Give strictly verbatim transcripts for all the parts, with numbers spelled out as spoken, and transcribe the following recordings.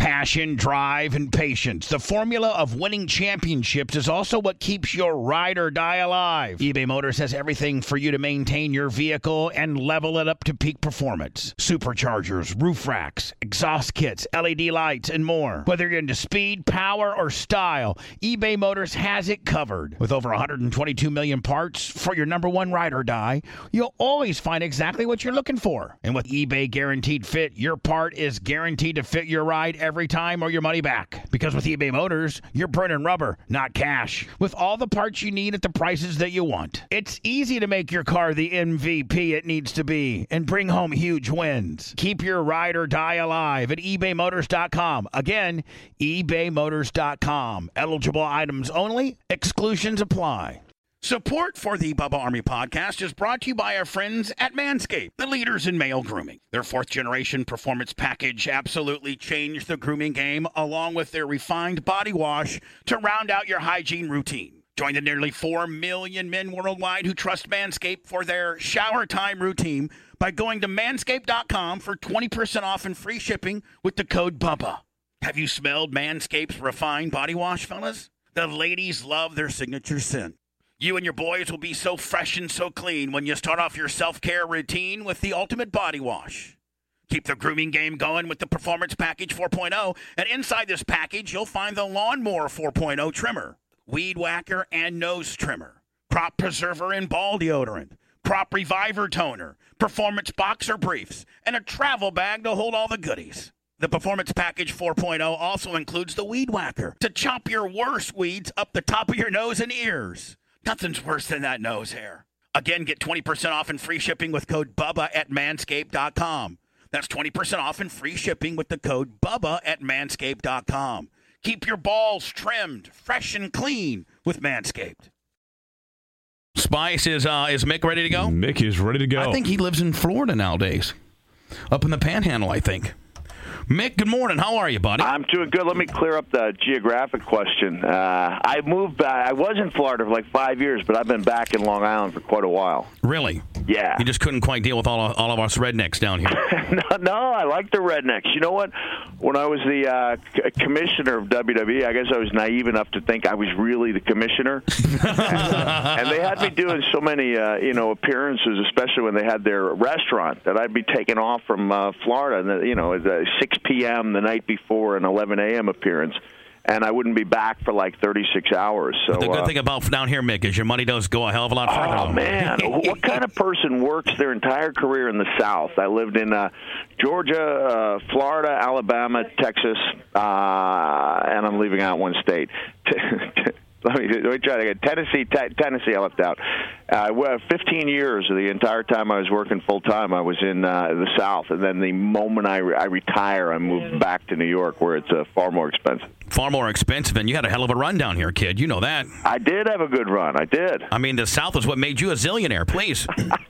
Passion, drive, and patience. The formula of winning championships is also what keeps your ride or die alive. eBay Motors has everything for you to maintain your vehicle and level it up to peak performance. Superchargers, roof racks, exhaust kits, L E D lights, and more. Whether you're into speed, power, or style, eBay Motors has it covered. With over one hundred twenty-two million parts for your number one ride or die, you'll always find exactly what you're looking for. And with eBay Guaranteed Fit, your part is guaranteed to fit your ride every time or your money back. Because with eBay Motors, you're burning rubber, not cash. With all the parts you need at the prices that you want. It's easy to make your car the M V P it needs to be and bring home huge wins. Keep your ride or die alive at ebay motors dot com. Again, ebay motors dot com. Eligible items only. Exclusions apply. Support for the Bubba Army podcast is brought to you by our friends at Manscaped, the leaders in male grooming. Their fourth-generation performance package absolutely changed the grooming game, along with their refined body wash to round out your hygiene routine. Join the nearly four million men worldwide who trust Manscaped for their shower time routine by going to manscaped dot com for twenty percent off and free shipping with the code BUBBA. Have you smelled Manscaped's refined body wash, fellas? The ladies love their signature scent. You and your boys will be so fresh and so clean when you start off your self-care routine with the ultimate body wash. Keep the grooming game going with the Performance Package four point oh, and inside this package, you'll find the Lawnmower four point oh trimmer, Weed Whacker and Nose Trimmer, Crop Preserver and Ball Deodorant, Crop Reviver Toner, Performance Boxer Briefs, and a travel bag to hold all the goodies. The Performance Package four point oh also includes the Weed Whacker to chop your worst weeds up the top of your nose and ears. Nothing's worse than that nose hair. Again, get twenty percent off and free shipping with code BUBBA at manscaped dot com. That's twenty percent off and free shipping with the code BUBBA at manscaped dot com. Keep your balls trimmed, fresh and clean with Manscaped. Spice, is uh, is Mick ready to go? Mick is ready to go. I think he lives in Florida nowadays. Up in the Panhandle, I think. Mick, good morning. How are you, buddy? I'm doing good. Let me clear up the geographic question. Uh, I moved back. I was in Florida for like five years, but I've been back in Long Island for quite a while. Really? Yeah. You just couldn't quite deal with all of, all of us rednecks down here. no, no, I like the rednecks. You know what? When I was the uh, c- commissioner of W W E, I guess I was naive enough to think I was really the commissioner. and they had me doing so many, uh, you know, appearances, especially when they had their restaurant, that I'd be taking off from uh, Florida, and you know, at uh, six p.m. the night before an eleven a.m. appearance, and I wouldn't be back for like thirty-six hours. So but the good uh, thing about down here, Mick, is your money does go a hell of a lot further. Oh, man. What kind of person works their entire career in the South? I lived in uh, Georgia, uh, Florida, Alabama, Texas, uh, and I'm leaving out one state. Let me, let me try to get Tennessee. T- Tennessee, I left out. Uh, well, fifteen years of the entire time I was working full time, I was in uh, the South, and then the moment I, re- I retire, I moved back to New York, where it's uh, far more expensive. Far more expensive, and you had a hell of a run down here, kid. You know that. I did have a good run. I did. I mean, the South is what made you a zillionaire. Please.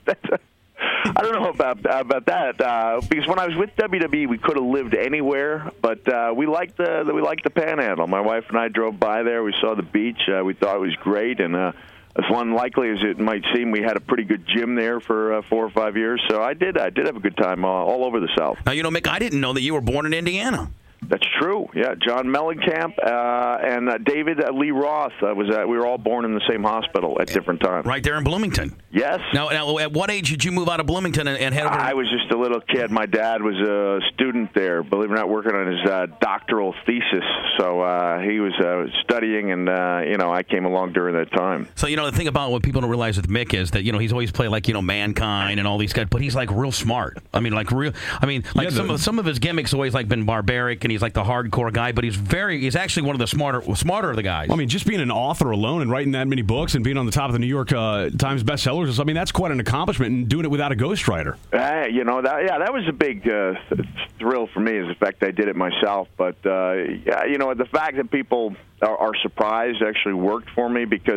I don't know about about that uh, because when I was with W W E, we could have lived anywhere, but uh, we liked the we liked the Panhandle. My wife and I drove by there. We saw the beach. Uh, we thought it was great, and uh, as unlikely as it might seem, we had a pretty good gym there for uh, four or five years. So I did I did have a good time uh, all over the South. Now you know, Mick, I didn't know that you were born in Indiana. That's true. Yeah, John Mellencamp uh, and uh, David uh, Lee Roth. Uh, was uh, we were all born in the same hospital at different times. Right there in Bloomington. Yes. Now, now at what age did you move out of Bloomington and, and head over? I was just a little kid. My dad was a student there, believe it or not, working on his uh, doctoral thesis. So uh, he was uh, studying, and uh, you know, I came along during that time. So you know, the thing about what people don't realize with Mick is that you know he's always played like you know Mankind and all these guys, but he's like real smart. I mean, like real. I mean, like yeah, some of some of his gimmicks always like been barbaric, and he's like the hardcore guy, but he's very he's actually one of the smarter smarter of the guys. I mean, just being an author alone and writing that many books and being on the top of the New York uh, Times bestsellers, I mean, that's quite an accomplishment, and doing it without a ghostwriter. Uh, you know, that, yeah, that was a big uh, thrill for me, is the fact that I did it myself. But, uh, yeah, you know, the fact that people are, are surprised actually worked for me, because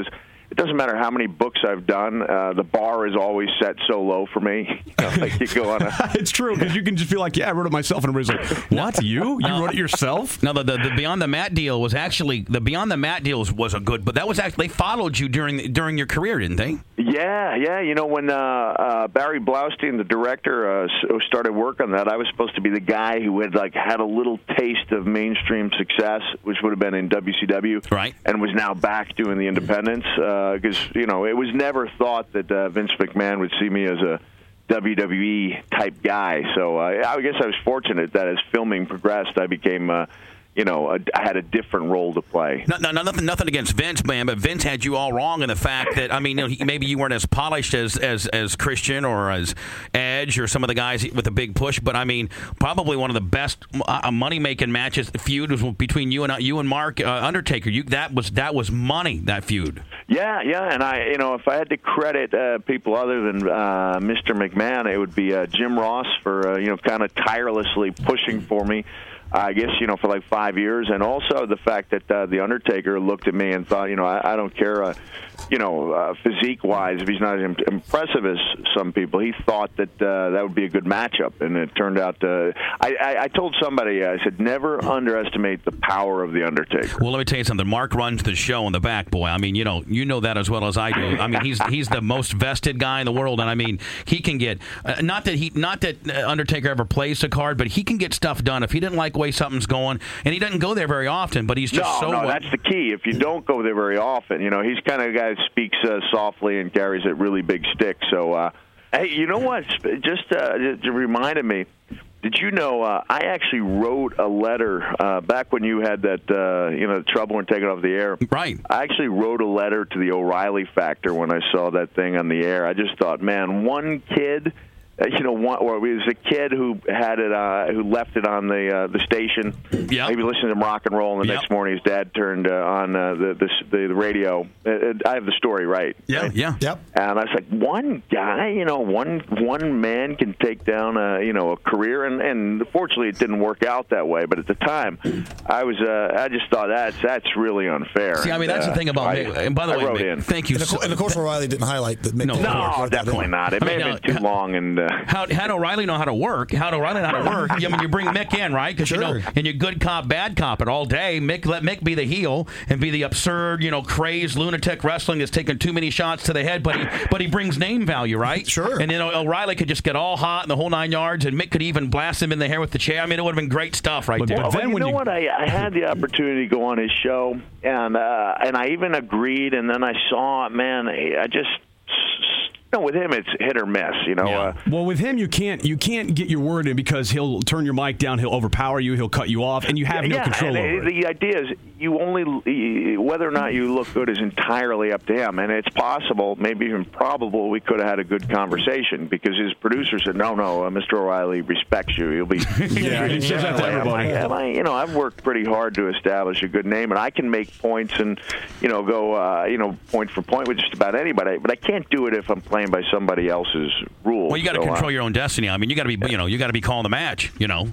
it doesn't matter how many books I've done. Uh, the bar is always set so low for me. You know, like you go on a. It's true because you can just feel like, yeah, I wrote it myself, and everybody's like, what? You? You wrote it yourself? No, the, the the Beyond the Mat deal was actually the Beyond the Mat deal was a good, but that was actually they followed you during during your career, didn't they? Yeah, yeah. You know, when uh, uh, Barry Blaustein, the director, uh, started work on that, I was supposed to be the guy who had like had a little taste of mainstream success, which would have been in W C W, right? And was now back doing the independents because uh, you know it was never thought that uh, Vince McMahon would see me as a W W E type guy. So uh, I guess I was fortunate that as filming progressed, I became. Uh, You know, a, I had a different role to play. No, no, nothing, nothing against Vince, man, but Vince had you all wrong in the fact that I mean, you know, he, maybe you weren't as polished as, as as Christian or as Edge or some of the guys with a big push, but I mean, probably one of the best uh, money making matches. The feud was between you and uh, you and Mark uh, Undertaker. You that was that was money. That feud. Yeah, yeah, and I, you know, if I had to credit uh, people other than uh, Mister McMahon, it would be uh, Jim Ross for uh, you know kind of tirelessly pushing for me. I guess, you know, for like five years, and also the fact that uh, The Undertaker looked at me and thought, you know, I, I don't care, uh, you know, uh, physique-wise, if he's not as impressive as some people, he thought that uh, that would be a good matchup, and it turned out, uh, I, I, I told somebody, I said, never underestimate the power of The Undertaker. Well, let me tell you something. Mark runs the show in the back, boy. I mean, you know, you know that as well as I do. I mean, he's he's the most vested guy in the world, and I mean, he can get, uh, not that he, not that Undertaker ever plays the card, but he can get stuff done. If he didn't like the way something's going, and he doesn't go there very often, but he's just no, so... No, no, that's the key. If you don't go there very often, you know, he's kind of a guy that speaks uh, softly and carries a really big stick. So, uh, hey, you know what? Just uh, it reminded me, did you know uh, I actually wrote a letter uh, back when you had that, uh, you know, trouble in taking off the air? Right. I actually wrote a letter to the O'Reilly Factor when I saw that thing on the air. I just thought, man, one kid... Uh, you know, one, or it was a kid who had it, uh, who left it on the uh, the station. Yeah. He was listening to rock and roll, and the yep. next morning his dad turned uh, on uh, the, the the radio. Uh, I have the story right. Yeah, yeah, yep. And I was like, one guy, you know, one one man can take down a you know a career, and, and fortunately it didn't work out that way. But at the time, I was uh, I just thought that's that's really unfair. See, I mean, that's and, the thing about uh, Mick. And by the I way, wrote Mick, in. thank you. And of, so, and of course, O'Reilly didn't highlight that. Mick No, no, definitely not. It I may mean, have been now, too long, and uh, how how O'Reilly know how to work? How do O'Reilly know how to work? I mean, you bring Mick in, right? Because Sure. you know, and you good cop, bad cop it all day. Mick let Mick be the heel and be the absurd, you know, crazed lunatic wrestling that's taking too many shots to the head, but he but he brings name value, right? Sure. And then O'Reilly could just get all hot in the whole nine yards, and Mick could even blast him in the hair with the chair. I mean, it would have been great stuff, right But- there. but Well, then you when know you- what? I, I had the opportunity to go on his show, and uh, and I even agreed, and then I saw, man, I just, you know, with him, it's hit or miss, you know. Yeah. Uh, Well, with him, you can't you can't get your word in because he'll turn your mic down, he'll overpower you, he'll cut you off, and you have no yeah, control and over it, it. the idea is you only whether or not you look good is entirely up to him, and it's possible, maybe even probable, we could have had a good conversation because his producer said, "No, no, uh, Mister O'Reilly respects you. He'll be." Yeah, he says that to everybody. Am I, you know, I've worked pretty hard to establish a good name, and I can make points and you know go uh, you know point for point with just about anybody, but I can't do it if I'm playing by somebody else's rules. Well, you got to so, control uh, your own destiny. I mean, you got to be, you know, you got to be calling the match. You know,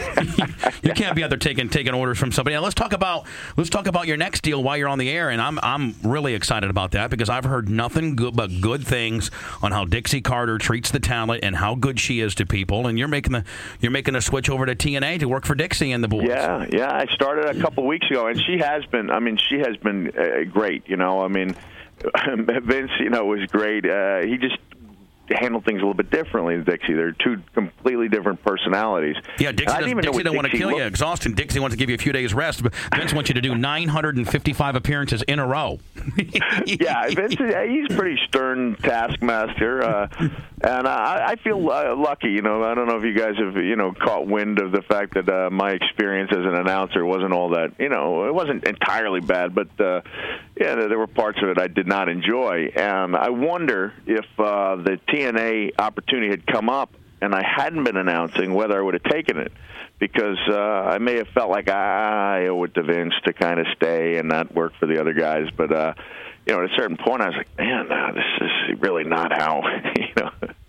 you can't be out there taking taking orders from somebody. Now, let's talk about let's talk about your next deal while you're on the air, and I'm I'm really excited about that because I've heard nothing good but good things on how Dixie Carter treats the talent and how good she is to people. And you're making the you're making a switch over to T N A to work for Dixie and the boys. Yeah, yeah. I started a couple weeks ago, and she has been. I mean, she has been uh, great. You know, I mean, Vince, you know, was great. Uh, he just handle things a little bit differently than Dixie. They're two completely different personalities. Yeah, Dixie, does, Dixie don't want to kill looked. you exhausting. Dixie wants to give you a few days rest, but Vince wants you to do nine hundred fifty-five appearances in a row. Yeah, Vince, he's a pretty stern taskmaster, uh, and I, I feel uh, lucky. You know, I don't know if you guys have you know caught wind of the fact that uh, my experience as an announcer wasn't all that. You know, it wasn't entirely bad, but uh, yeah, there were parts of it I did not enjoy, and I wonder if uh, the T N A opportunity had come up and I hadn't been announcing, whether I would have taken it, because uh, I may have felt like ah, I owe it to Vince to kind of stay and not work for the other guys. But uh, you know, at a certain point, I was like, man, no, this is really not how you know.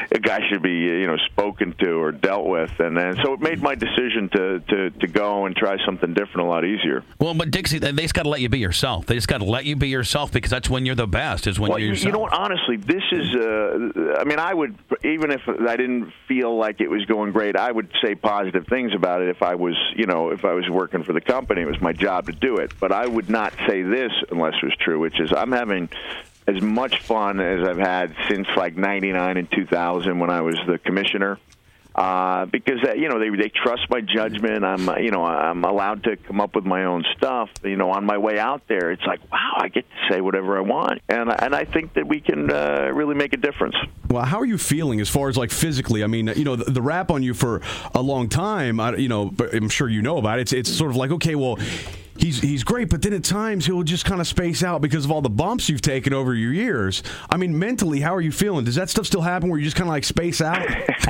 a guy should be, you know, spoken to or dealt with. And then so it made my decision to, to, to go and try something different a lot easier. Well, but Dixie, they just got to let you be yourself. They just got to let you be yourself because that's when you're the best, is when well, you're yourself. You know what, honestly, this is, uh, I mean, I would, even if I didn't feel like it was going great, I would say positive things about it if I was, you know, if I was working for the company. It was my job to do it. But I would not say this unless it was true, which is I'm having as much fun as I've had since like ninety-nine and two thousand when I was the commissioner. Uh, because uh, you know they they trust my judgment. I'm uh, you know I'm allowed to come up with my own stuff. You know, on my way out there, it's like, wow, I get to say whatever I want, and and I think that we can uh, really make a difference. Well, how are you feeling as far as like physically? I mean, you know, the, the rap on you for a long time. I, you know, but I'm sure you know about it. It's it's sort of like, okay, well, he's he's great, but then at times he'll just kind of space out because of all the bumps you've taken over your years. I mean, mentally, how are you feeling? Does that stuff still happen where you just kind of like space out?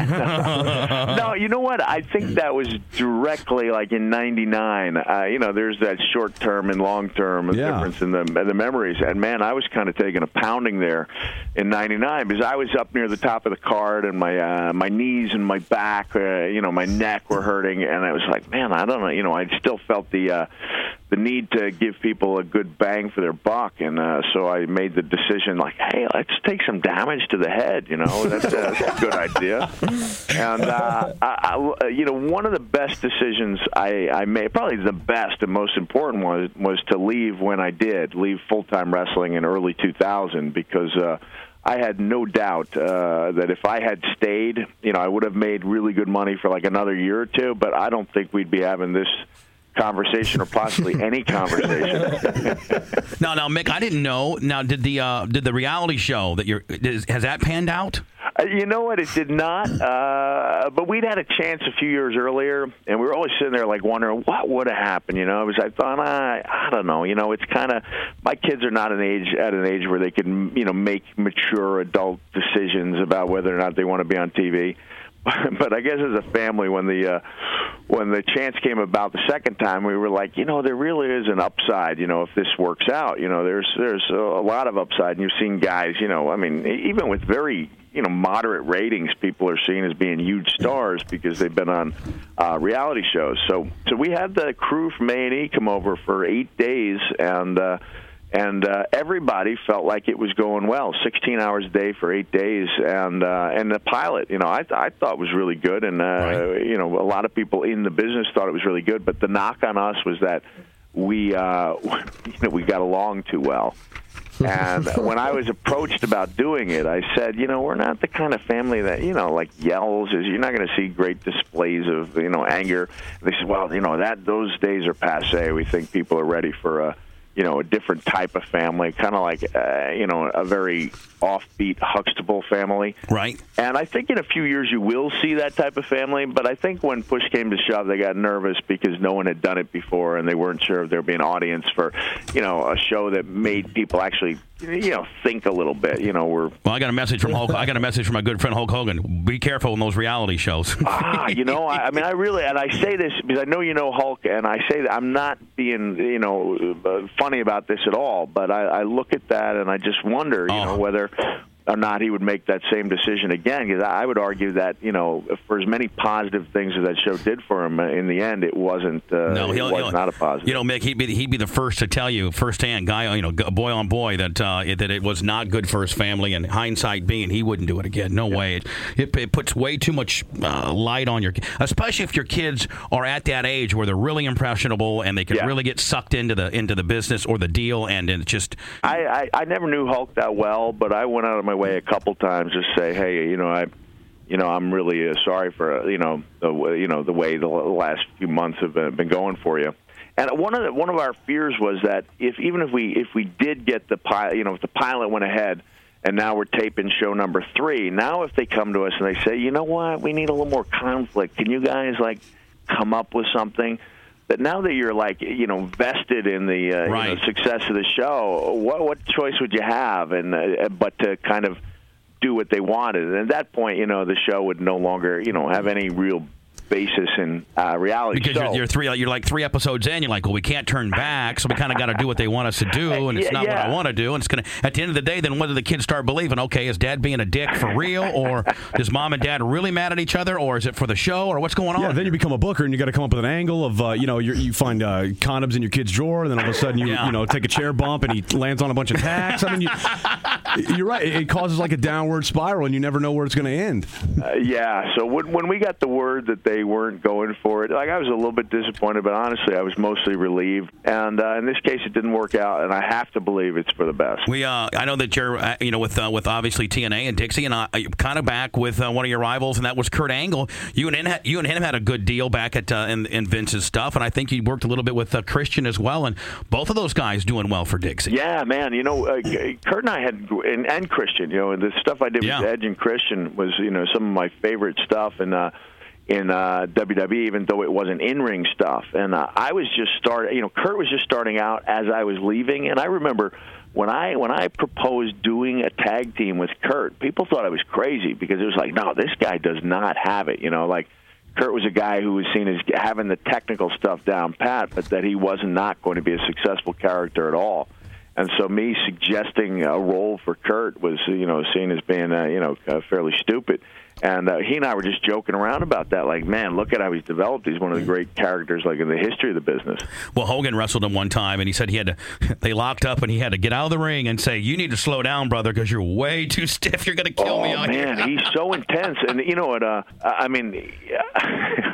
No, you know what? I think that was directly like in ninety-nine. Uh, you know, there's that short term and long term yeah. difference in the the memories. And man, I was kind of taking a pounding there in ninety-nine because I was up near the top of the card and my uh, my knees and my back, uh, you know, my neck were hurting, and I was like, man, I don't know. You know, I still felt the. Uh, the need to give people a good bang for their buck, and uh, so I made the decision, like, hey, let's take some damage to the head, you know, that's, uh, that's a good idea. And, uh, I, I, you know, one of the best decisions I, I made, probably the best and most important was, was to leave when I did, leave full-time wrestling in early two thousand, because uh, I had no doubt uh, that if I had stayed, you know, I would have made really good money for like another year or two, but I don't think we'd be having this conversation or possibly any conversation. Now, now, Mick, I didn't know. Now, did the uh, did the reality show that you're is, has that panned out? Uh, you know what? It did not. Uh, but we'd had a chance a few years earlier, and we were always sitting there like wondering what would have happened. You know, it was I thought I I don't know. You know, it's kind of my kids are not an age at an age where they can you know make mature adult decisions about whether or not they want to be on T V. But I guess as a family, when the uh, when the chance came about the second time, we were like, you know, there really is an upside. You know, if this works out, you know, there's there's a lot of upside. And you've seen guys, you know, I mean, even with very you know moderate ratings, people are seen as being huge stars because they've been on uh, reality shows. So so we had the crew from A and E come over for eight days and. Uh, And uh, everybody felt like it was going well. sixteen hours a day for eight days, and uh, and the pilot, you know, I, I thought was really good, and uh, right. you know, a lot of people in the business thought it was really good. But the knock on us was that we, uh, you know, we got along too well. And when I was approached about doing it, I said, you know, we're not the kind of family that, you know, like yells. You're not going to see great displays of, you know, anger. And they said, well, you know, that those days are passé. We think people are ready for a. You know, a different type of family, kind of like, uh, you know, a very offbeat Huxtable family. Right. And I think in a few years you will see that type of family, but I think when push came to shove, they got nervous because no one had done it before, and they weren't sure if there would be an audience for, you know, a show that made people actually, you know, think a little bit. You know, we're. Well, I got a message from Hulk. I got a message from my good friend Hulk Hogan. Be careful in those reality shows. ah, you know, I, I mean, I really, and I say this because I know you know Hulk, and I say that I'm not being, you know, uh, funny about this at all, but I, I look at that and I just wonder, you oh. know, whether or not he would make that same decision again, because I would argue that, you know, for as many positive things as that show did for him, in the end, it wasn't, uh, no, he'll, it was he'll, not a positive. You know, Mick, he'd be, he'd be the first to tell you, firsthand, guy, you know, boy on boy, that uh, it, that it was not good for his family, and hindsight being, he wouldn't do it again. No yeah. way. It, it, it puts way too much uh, light on your, especially if your kids are at that age where they're really impressionable and they can yeah. really get sucked into the into the business or the deal, and it's just. I, I, I never knew Hulk that well, but I went out of my way a couple times to say, hey, you know, I, you know, I'm really uh, sorry for, uh, you know, the you know the way the last few months have been, been going for you. And one of the, one of our fears was that if even if we if we did get the pilot, you know, if the pilot went ahead, and now we're taping show number three. Now, if they come to us and they say, you know what, we need a little more conflict. Can you guys like come up with something? That now that you're like, you know, vested in the uh, right. you know, success of the show, what what choice would you have? And uh, but to kind of do what they wanted. And at that point, you know, the show would no longer, you know, have any real basis in uh, reality. Because so, you're, you're three, you're like three episodes in. You're like, well, we can't turn back, so we kind of got to do what they want us to do, and it's yeah, not yeah. what I want to do. And it's gonna. At the end of the day, then whether the kids start believing, okay, is Dad being a dick for real, or is Mom and Dad really mad at each other, or is it for the show, or what's going on? Yeah, then you become a booker, and you got to come up with an angle of, uh, you know, you're, you find uh, condoms in your kid's drawer, and then all of a sudden you, Yeah. you know, take a chair bump, and he lands on a bunch of tacks. I mean, you, you're right. It causes like a downward spiral, and you never know where it's going to end. Uh, yeah. So when when we got the word that they weren't going for it, like I was a little bit disappointed, but honestly, I was mostly relieved. And uh, in this case, it didn't work out, and I have to believe it's for the best. We, uh, I know that you're, uh, you know, with uh, with obviously T N A and Dixie, and uh, you're kind of back with uh, one of your rivals, and that was Kurt Angle. You and him, had, you and him had a good deal back at uh, in, in Vince's stuff, and I think you worked a little bit with uh, Christian as well, and both of those guys doing well for Dixie. Yeah, man. You know, uh, Kurt and I had, and, and Christian. You know, the stuff I did Yeah. with Edge and Christian was, you know, some of my favorite stuff, and. Uh, in uh, W W E, even though it wasn't in-ring stuff. And uh, I was just starting, you know, Kurt was just starting out as I was leaving. And I remember when I when I proposed doing a tag team with Kurt, people thought I was crazy because it was like, no, this guy does not have it. You know, like Kurt was a guy who was seen as having the technical stuff down pat, but that he was not going to be a successful character at all. And so me suggesting a role for Kurt was, you know, seen as being, uh, you know, uh, fairly stupid. And uh, he and I were just joking around about that. Like, man, look at how he's developed. He's one of the great characters, like, in the history of the business. Well, Hogan wrestled him one time, and he said he had to. They locked up, and he had to get out of the ring and say, "You need to slow down, brother, because you're way too stiff. You're going to kill oh, me out man, here." He's so intense. And you know what? Uh, I mean, yeah.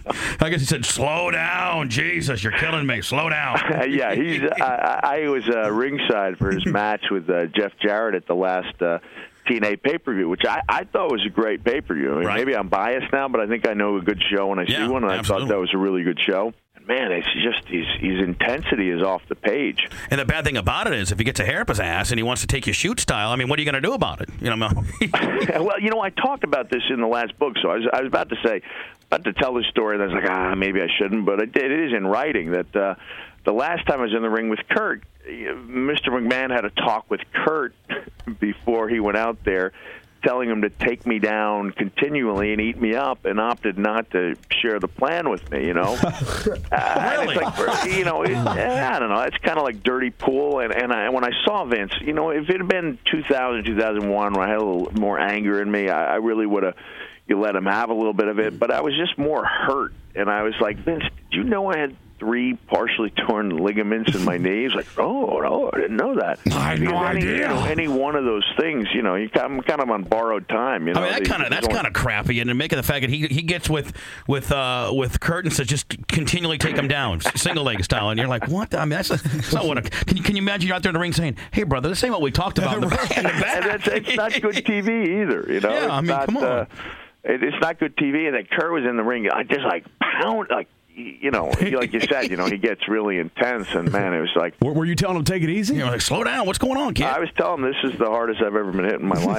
I guess he said, "Slow down, Jesus, you're killing me. Slow down." yeah, he's. I, I was uh, ringside for his match with uh, Jeff Jarrett at the last uh, T N A pay-per-view, which I, I thought was a great pay-per-view. I mean, right. Maybe I'm biased now, but I think I know a good show when I yeah, see one, and I absolutely. thought that was a really good show. And man, it's just his, his intensity is off the page. And the bad thing about it is, if he gets a hair up his ass and he wants to take your shoot style, I mean, what are you going to do about it? You know. Well, you know, I talked about this in the last book, so I was, I was about to say, about to tell this story, and I was like, ah, maybe I shouldn't, but it, it is in writing that uh, the last time I was in the ring with Kurt, Mister McMahon had a talk with Kurt before he went out there, telling him to take me down continually and eat me up, and opted not to share the plan with me, you know? uh, Really? It's like, you know, it, I don't know. It's kind of like dirty pool. And, and I, when I saw Vince, you know, if it had been two thousand, two thousand one, when I had a little more anger in me, I, I really would have you let him have a little bit of it. But I was just more hurt. And I was like, Vince, did you know I had three partially torn ligaments in my knees? Like, oh, no, I didn't know that. I had no Because any, idea. You know, any one of those things, you know, you, I'm kind of on borrowed time. You know, I mean, that kind of that's kind of crappy, and making the fact that he he gets with with uh, with Kurt and says just continually take him down, single leg style, and you're like, what? I mean, that's, that's not what. A, can you can you imagine you're out there in the ring saying, "Hey, brother, this ain't what we talked about in the back." In the back. And that's, it's not good T V either. You know, Yeah, it's I mean, not, come on. Uh, it, it's not good T V. And then Kurt was in the ring, I just like pound, like you know, like you said, you know, he gets really intense, and man, it was like. Were, were you telling him to take it easy? You're like, slow down. What's going on, kid? I was telling him this is the hardest I've ever been hit in my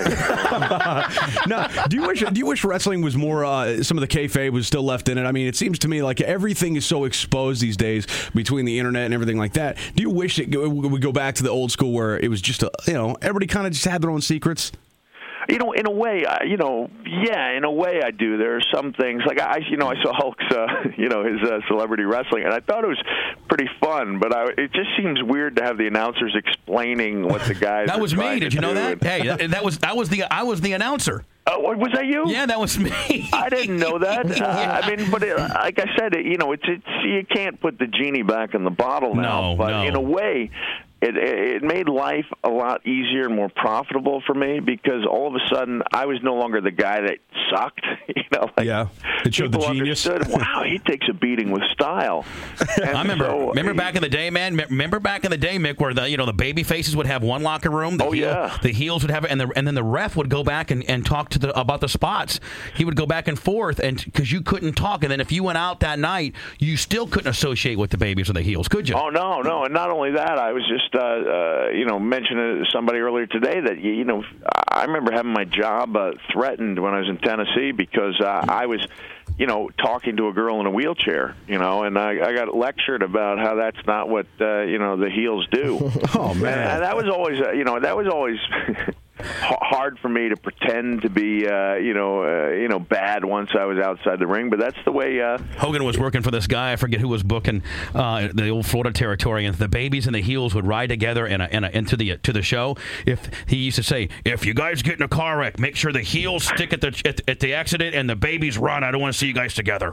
life. No, do you wish do you wish wrestling was more uh, some of the kayfabe was still left in it? I mean, it seems to me like everything is so exposed these days between the internet and everything like that. Do you wish it would go back to the old school where it was just a, you know, everybody kind of just had their own secrets? You know, in a way, I, you know, yeah, in a way I do. There are some things, like, I, you know, I saw Hulk's, uh, you know, his uh, celebrity wrestling, and I thought it was pretty fun, but I, it just seems weird to have the announcers explaining what the guys that are was me. trying Did to you know do. that? Hey, that, that was that was the I was the announcer. Oh, was that you? Yeah, that was me. I didn't know that. Uh, I mean, but it, like I said, it, you know, it's it's you can't put the genie back in the bottle now. No, but no. in a way, it it made life a lot easier and more profitable for me because all of a sudden I was no longer the guy that sucked. You know, like yeah, it showed the people genius. understood, wow, he takes a beating with style. And I remember. so, remember back in the day, man. Remember back in the day, Mick, where the you know the baby faces would have one locker room. The Oh, heel, yeah. The heels would have it, and the and then the ref would go back and, and talk to the about the spots. He would go back and forth, and because you couldn't talk, and then if you went out that night, you still couldn't associate with the babies or the heels, could you? Oh no, no, and not only that, I was just uh, uh, you know mentioning to somebody earlier today that you, you know I remember having my job uh, threatened when I was in Tennessee because uh, I was you know talking to a girl in a wheelchair, you know, and I, I got lectured about how that's not what uh, you know the heels do. Oh man, and, and that was always uh, you know that was always. hard for me to pretend to be, uh, you know, uh, you know, bad once I was outside the ring. But that's the way. Uh, Hogan was working for this guy. I forget who was booking uh, the old Florida territory, and the babies and the heels would ride together in a, in a, into the to the show. If he used to say, if you guys get in a car wreck, make sure the heels stick at the at, at the accident and the babies run. I don't want to see you guys together.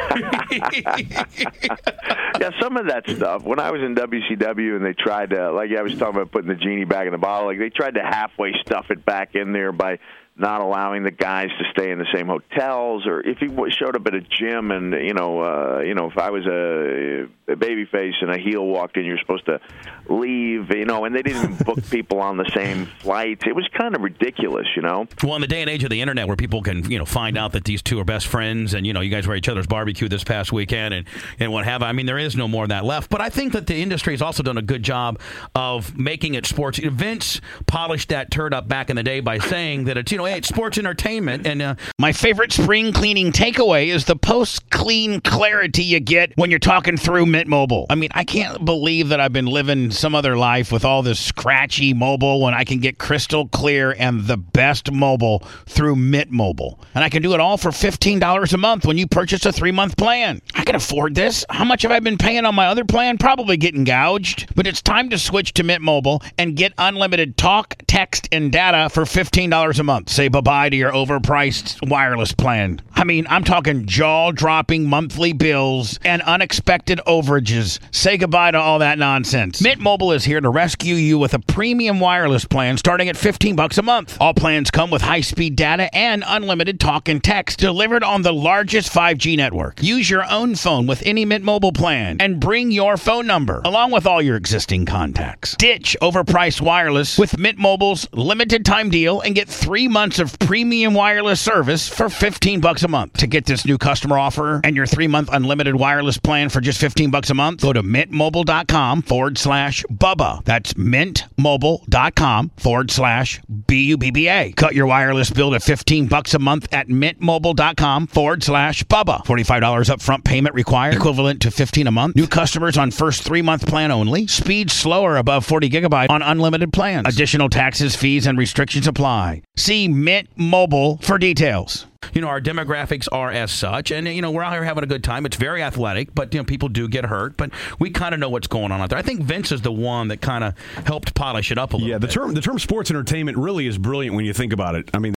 Yeah, some of that stuff. When I was in W C W and they tried to, like I was talking about putting the genie back in the bottle, like they tried to halfway stuff it back in there by not allowing the guys to stay in the same hotels, or if he showed up at a gym and, you know, uh, you know, if I was a, a babyface and a heel walked in, you're supposed to leave, you know, and they didn't even book people on the same flights. It was kind of ridiculous, you know. Well, in the day and age of the internet where people can, you know, find out that these two are best friends and, you know, you guys were at each other's barbecue this past weekend and, and what have I. I mean, there is no more of that left. But I think that the industry has also done a good job of making it sports. Vince polished that turd up back in the day by saying that it's, you know, hey, it's sports entertainment. And uh, my favorite spring cleaning takeaway is the post-clean clarity you get when you're talking through Mint Mobile. I mean, I can't believe that I've been living some other life with all this scratchy mobile when I can get crystal clear and the best mobile through Mint Mobile. And I can do it all for fifteen dollars a month when you purchase a three-month plan. I can afford this. How much have I been paying on my other plan? Probably getting gouged. But it's time to switch to Mint Mobile and get unlimited talk, text, and data for fifteen dollars a month. Say bye-bye to your overpriced wireless plan. I mean, I'm talking jaw-dropping monthly bills and unexpected overages. Say goodbye to all that nonsense. Mint Mobile is here to rescue you with a premium wireless plan starting at fifteen bucks a month. All plans come with high-speed data and unlimited talk and text delivered on the largest five G network. Use your own phone with any Mint Mobile plan and bring your phone number along with all your existing contacts. Ditch overpriced wireless with Mint Mobile's limited time deal and get three months of premium wireless service for fifteen bucks a month. To get this new customer offer and your three-month unlimited wireless plan for just fifteen bucks a month, go to mintmobile.com forward slash Bubba. That's mintmobile.com forward slash B U B B A. Cut your wireless bill to fifteen bucks a month at mintmobile.com forward slash Bubba. forty-five dollars upfront payment required, equivalent to fifteen a month. New customers on first three-month plan only. Speed slower above forty gigabyte on unlimited plans. Additional taxes, fees, and restrictions apply. See Mint Mobile for details. You know, our demographics are as such, and, you know, we're out here having a good time. It's very athletic, but, you know, people do get hurt, but we kind of know what's going on out there. I think Vince is the one that kind of helped polish it up a little yeah, the bit. term the term sports entertainment really is brilliant when you think about it. I mean,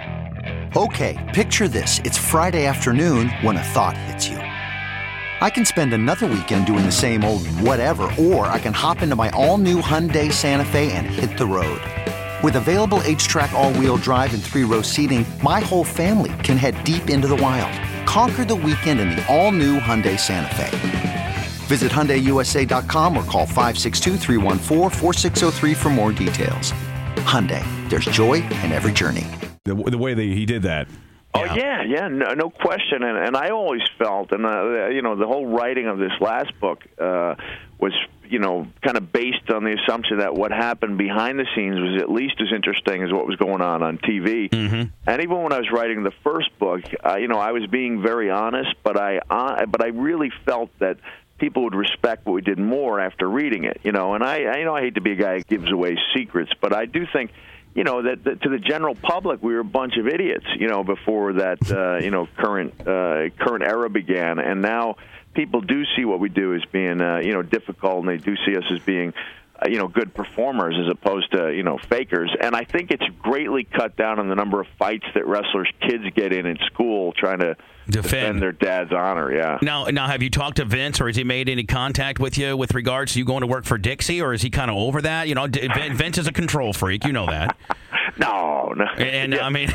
okay, picture this. It's Friday afternoon when a thought hits you. I can spend another weekend doing the same old whatever, or I can hop into my all-new Hyundai Santa Fe and hit the road. With available H-Track all-wheel drive and three-row seating, my whole family can head deep into the wild. Conquer the weekend in the all-new Hyundai Santa Fe. Visit Hyundai U S A dot com or call five six two, three one four, four six zero three for more details. Hyundai, there's joy in every journey. The, the way that he did that. Oh, yeah, yeah, no, no question. And, and I always felt, and, uh, you know, the whole writing of this last book uh, was, you know, kind of based on the assumption that what happened behind the scenes was at least as interesting as what was going on on T V. Mm-hmm. And even when I was writing the first book, uh, you know, I was being very honest, but I, uh, but I really felt that people would respect what we did more after reading it, you know. And I, I, you know, I hate to be a guy who gives away secrets, but I do think, you know, that, that to the general public, we were a bunch of idiots, you know, before that, uh, you know, current uh, current era began. And now people do see what we do as being, uh, you know, difficult, and they do see us as being, uh, you know, good performers as opposed to, you know, fakers. And I think it's greatly cut down on the number of fights that wrestlers' kids get in in school trying to defend, defend their dad's honor. Yeah. Now, now, have you talked to Vince, or has he made any contact with you with regards to you going to work for Dixie, or is he kind of over that? You know, Vince is a control freak. You know that. No, no. And yeah. I mean,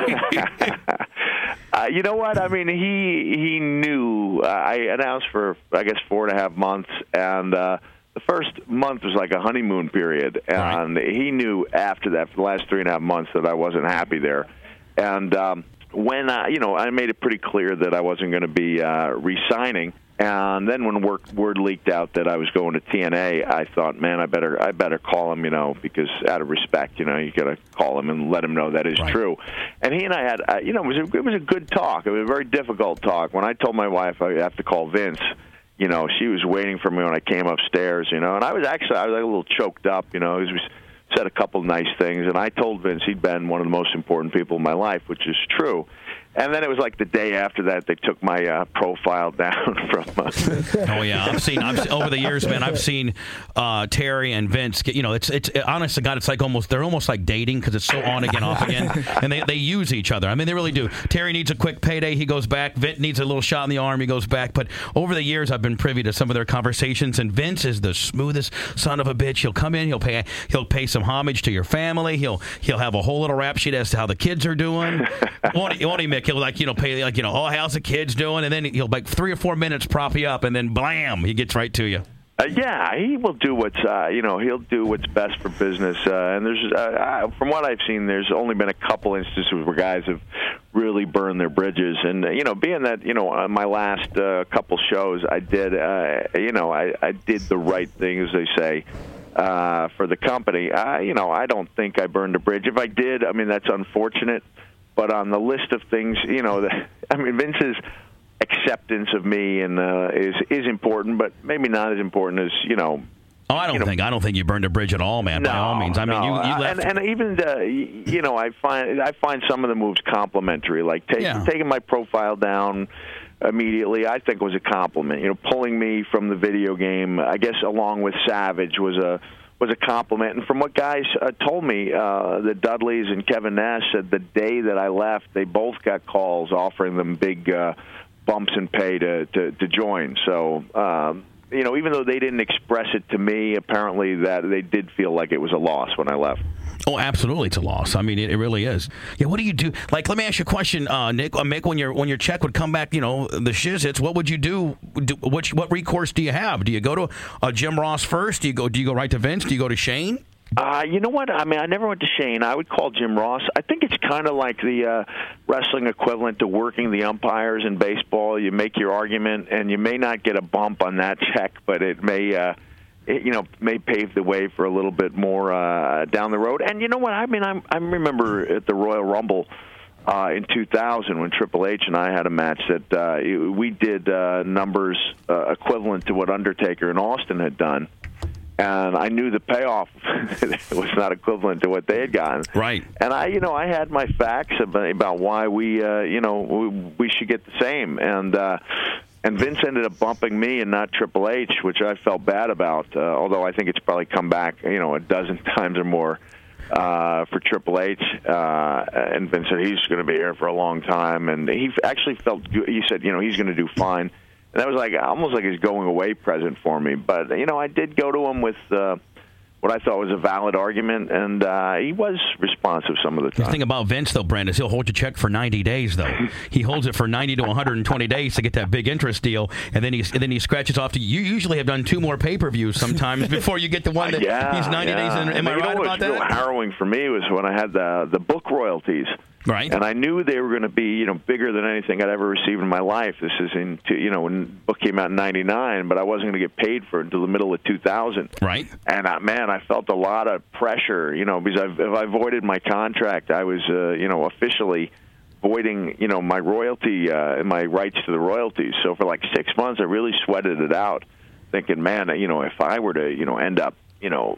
uh, you know what? I mean, he he knew. Uh, I announced for I guess four and a half months, and uh, the first month was like a honeymoon period, and right. he knew after that, for the last three and a half months, that I wasn't happy there, and. Um, When, uh, you know, I made it pretty clear that I wasn't going to be uh, re-signing, and then when work, word leaked out that I was going to T N A, I thought, man, I better I better call him, you know, because out of respect, you know, you got to call him and let him know that is right. true. And he and I had, uh, you know, it was, a, it was a good talk. It was a very difficult talk. When I told my wife I have to call Vince, you know, she was waiting for me when I came upstairs, you know, and I was actually, I was like a little choked up, you know, it was said a couple nice things, and I told Vince he'd been one of the most important people in my life, which is true. And then it was like the day after that they took my uh, profile down from. Uh, oh yeah, I've seen. I've over the years, man. I've seen uh, Terry and Vince. Get, you know, it's it's it, honest to God, it's like almost they're almost like dating because it's so on again, off again, and they they use each other. I mean, they really do. Terry needs a quick payday, he goes back. Vince needs a little shot in the arm, he goes back. But over the years, I've been privy to some of their conversations, and Vince is the smoothest son of a bitch. He'll come in, he'll pay he'll pay some homage to your family. He'll he'll have a whole little rap sheet as to how the kids are doing. won't, he, won't he, Mick? He'll like you know pay like you know oh how's the kids doing, and then he'll like three or four minutes prop you up, and then blam, he gets right to you. Uh, yeah, he will do what's uh, you know he'll do what's best for business. Uh, and there's uh, uh, from what I've seen, there's only been a couple instances where guys have really burned their bridges. And uh, you know, being that you know on my last uh, couple shows, I did uh, you know I, I did the right thing, as they say. Uh, for the company, I, you know, I don't think I burned a bridge. If I did, I mean, that's unfortunate. But on the list of things, you know, the, I mean, Vince's acceptance of me and uh, is is important, but maybe not as important as you know. Oh, I don't you think know, I don't think you burned a bridge at all, man. No, by all means, I mean, no. you, you left. And, and even the, you know, I find I find some of the moves complimentary, like take, yeah. taking my profile down immediately, I think was a compliment. You know, pulling me from the video game, I guess, along with Savage was a was a compliment. And from what guys uh, told me, uh, the Dudleys and Kevin Nash said the day that I left, they both got calls offering them big uh, bumps in pay to to, to join. So. Um, You know, even though they didn't express it to me, apparently that they did feel like it was a loss when I left. Oh, absolutely, it's a loss. I mean, it, it really is. Yeah, what do you do? Like, let me ask you a question, uh, Nick. Uh, Mick, when your when your check would come back, you know, the shiz hits. What would you do? do what what recourse do you have? Do you go to uh, Jim Ross first? Do you go? Do you go right to Vince? Do you go to Shane? Uh, you know what? I mean, I never went to Shane. I would call Jim Ross. I think it's kind of like the uh, wrestling equivalent to working the umpires in baseball. You make your argument, and you may not get a bump on that check, but it may, uh, it, you know, may pave the way for a little bit more uh, down the road. And you know what? I mean, I'm, I remember at the Royal Rumble uh, in two thousand when Triple H and I had a match that uh, we did uh, numbers uh, equivalent to what Undertaker and Austin had done. And I knew the payoff was not equivalent to what they had gotten. Right. And I, you know, I had my facts about, about why we, uh, you know, we, we should get the same. And uh, and Vince ended up bumping me and not Triple H, which I felt bad about. Uh, although I think it's probably come back, you know, a dozen times or more uh, for Triple H. Uh, and Vince said he's going to be here for a long time, and he actually felt good. He said, you know, he's going to do fine. And that was like almost like his going away present for me. But, you know, I did go to him with uh, what I thought was a valid argument, and uh, he was responsive some of the time. The thing about Vince, though, Brand, is he'll hold your check for ninety days, though. He holds it for ninety to one hundred twenty days to get that big interest deal, and then he and then he scratches off to you. You usually have done two more pay-per-views sometimes before you get the one that yeah, he's ninety yeah. days in. Am and I you right know about what's that? Real harrowing for me was when I had the the book royalties. Right. And I knew they were going to be, you know, bigger than anything I'd ever received in my life. This is in, you know, when the book came out in ninety-nine, but I wasn't going to get paid for it until the middle of two thousand. Right. And, uh, man, I felt a lot of pressure, you know, because I've, if I voided my contract, I was, uh, you know, officially voiding, you know, my royalty, uh, my rights to the royalties. So for like six months, I really sweated it out, thinking, man, you know, if I were to, you know, end up, you know,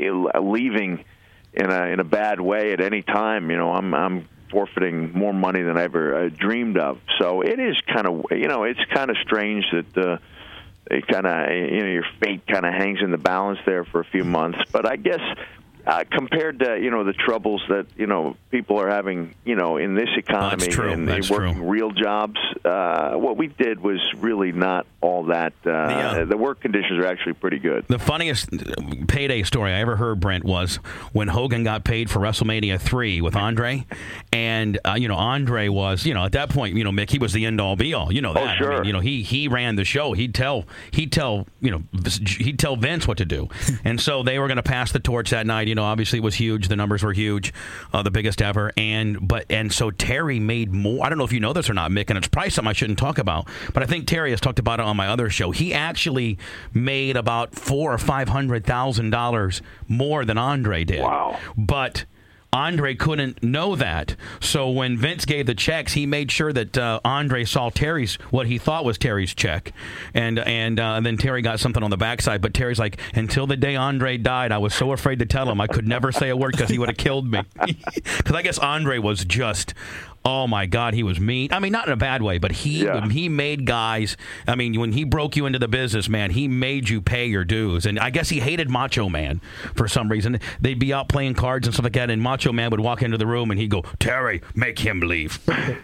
leaving in a in a bad way at any time, you know, I'm I'm forfeiting more money than I ever uh, dreamed of. So it is kind of, you know, it's kind of strange that uh, it kind of, you know, your fate kind of hangs in the balance there for a few months. But I guess uh, compared to, you know, the troubles that, you know, people are having, you know, in this economy That's true. and That's working true. real jobs, uh, what we did was really not all that. Uh, yeah. The work conditions are actually pretty good. The funniest payday story I ever heard, Brent, was when Hogan got paid for WrestleMania three with Andre. And, uh, you know, Andre was, you know, at that point, you know, Mick, he was the end-all, be-all. You know that. Oh, sure. I mean, you know, he, he ran the show. He'd tell, he'd tell, you know, he'd tell Vince what to do. And so they were going to pass the torch that night. You know, obviously it was huge. The numbers were huge, uh, the biggest ever. And but and so Terry made more. I don't know if you know this or not, Mick, and it's probably something I shouldn't talk about. But I think Terry has talked about it on my other show. He actually made about four or five hundred thousand dollars more than Andre did. Wow. But Andre couldn't know that. So when Vince gave the checks, he made sure that uh, Andre saw Terry's, what he thought was Terry's check. And and, uh, and then Terry got something on the backside. But Terry's like, until the day Andre died, I was so afraid to tell him. I could never say a word because he would have killed me. Because I guess Andre was just... Oh, my God, he was mean. I mean, not in a bad way, but he yeah. he made guys, I mean, when he broke you into the business, man, he made you pay your dues. And I guess he hated Macho Man for some reason. They'd be out playing cards and stuff like that, and Macho Man would walk into the room, and he'd go, Terry, make him leave.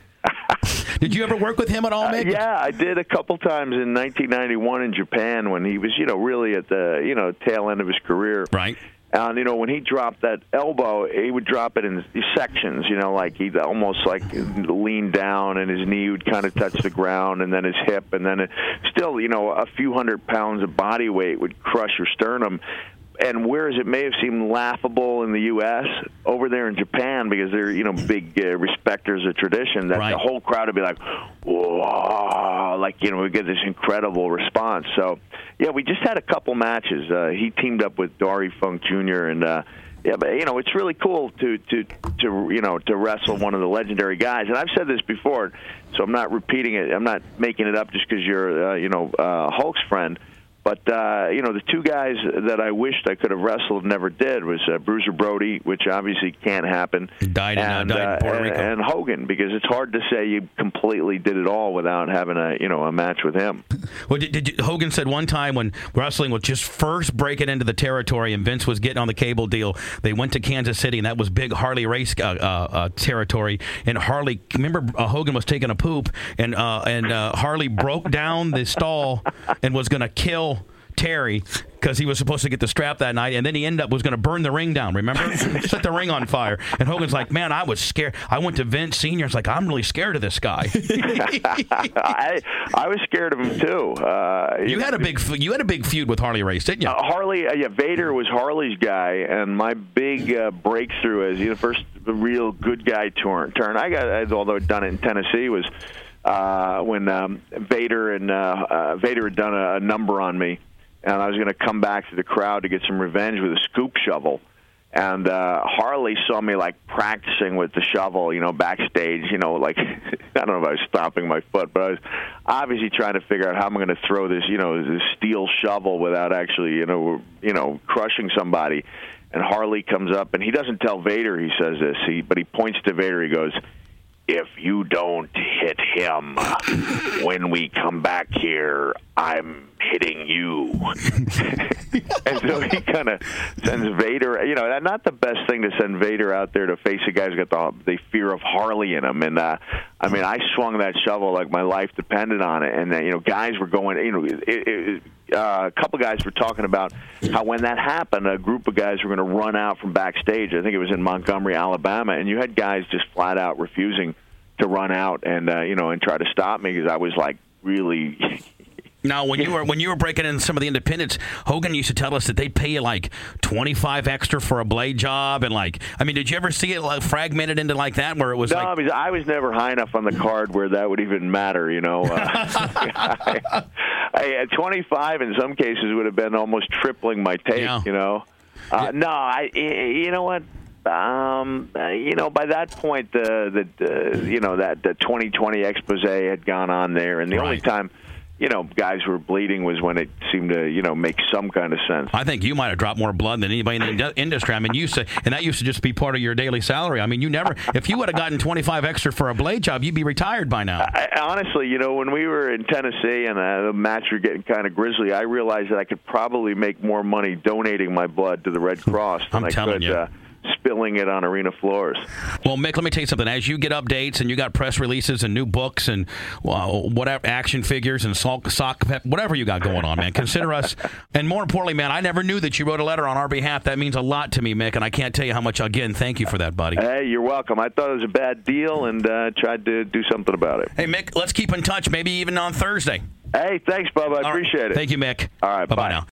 Did you ever work with him at all, Mick? Uh, yeah, I did a couple times in nineteen ninety-one in Japan when he was, you know, really at the, you know, tail end of his career. Right. And, you know, when he dropped that elbow, he would drop it in sections, you know, like he'd almost like lean down and his knee would kind of touch the ground and then his hip. And then it, still, you know, a few hundred pounds of body weight would crush your sternum. And whereas it may have seemed laughable in the U S, over there in Japan, because they're, you know, big uh, respecters of tradition, that right. the whole crowd would be like, whoa, like, you know, we get this incredible response. So, yeah, we just had a couple matches. Uh, he teamed up with Dory Funk Junior And, uh, yeah, but, you know, it's really cool to, to, to, you know, to wrestle one of the legendary guys. And I've said this before, so I'm not repeating it. I'm not making it up just because you're, uh, you know, uh, Hulk's friend. But, uh, you know, the two guys that I wished I could have wrestled never did was uh, Bruiser Brody, which obviously can't happen, died in, and, uh, died in Puerto uh, Rico. and Hogan, because it's hard to say you completely did it all without having a, you know, a match with him. Well, did, did you, Hogan said one time when wrestling was just first breaking into the territory and Vince was getting on the cable deal, they went to Kansas City, and that was big Harley race uh, uh, uh, territory. And Harley, remember uh, Hogan was taking a poop, and uh, and uh, Harley broke down the stall and was going to kill Terry because he was supposed to get the strap that night, and then he ended up was going to burn the ring down, remember? Set the ring on fire. And Hogan's like, man, I was scared. I went to Vince Senior. It's like, I'm really scared of this guy. I I was scared of him, too. Uh, you had a big you had a big feud with Harley Race, didn't you? Uh, Harley, uh, yeah, Vader was Harley's guy, and my big uh, breakthrough as you know, first real good guy turn, turn I got, although I'd done it in Tennessee, was uh, when um, Vader and uh, uh, Vader had done a, a number on me. And I was going to come back to the crowd to get some revenge with a scoop shovel. And uh, Harley saw me, like, practicing with the shovel, you know, backstage, you know, like, I don't know if I was stomping my foot, but I was obviously trying to figure out how I'm going to throw this, you know, this steel shovel without actually, you know, you know, crushing somebody. And Harley comes up, and he doesn't tell Vader he says this, he, but he points to Vader, he goes, if you don't hit him when we come back here, I'm hitting you. And so he kind of sends Vader, you know, not the best thing to send Vader out there to face a guy who's got the, the fear of Harley in him. And, uh, I mean, I swung that shovel like my life depended on it. And, uh, you know, guys were going, you know, it, it, uh, a couple guys were talking about how when that happened, a group of guys were going to run out from backstage. I think it was in Montgomery, Alabama. And you had guys just flat out refusing to run out and, uh, you know, and try to stop me because I was, like, really... Now, when you were when you were breaking in some of the independents, Hogan used to tell us that they'd pay you like twenty-five extra for a blade job, and like, I mean, did you ever see it like fragmented into like that, where it was? No, like... because I was never high enough on the card where that would even matter. You know, uh, I, I, at twenty-five in some cases would have been almost tripling my take. Yeah. You know, uh, no, I. You know what? Um, uh, you know, by that point, the the uh, you know that the twenty twenty expose had gone on there, and the right. only time. You know, guys were bleeding was when it seemed to, you know, make some kind of sense. I think you might have dropped more blood than anybody in the industry. I mean, you said, and that used to just be part of your daily salary. I mean, you never, if you would have gotten twenty-five extra for a blade job, you'd be retired by now. I, honestly, you know, when we were in Tennessee and uh, the match were getting kind of grisly, I realized that I could probably make more money donating my blood to the Red Cross than I'm I telling could you. Uh, spilling it on arena floors. Well, Mick, let me tell you something. As you get updates and you got press releases and new books and well, whatever action figures and sock, sock pep, whatever you got going on, man, consider us. And more importantly, man, I never knew that you wrote a letter on our behalf. That means a lot to me, Mick, and I can't tell you how much. Again, thank you for that, buddy. Hey, you're welcome. I thought it was a bad deal and uh, tried to do something about it. Hey, Mick, let's keep in touch, maybe even on Thursday. Hey, thanks, Bubba. I All appreciate right. it. Thank you, Mick. All right, Bye-bye bye. now.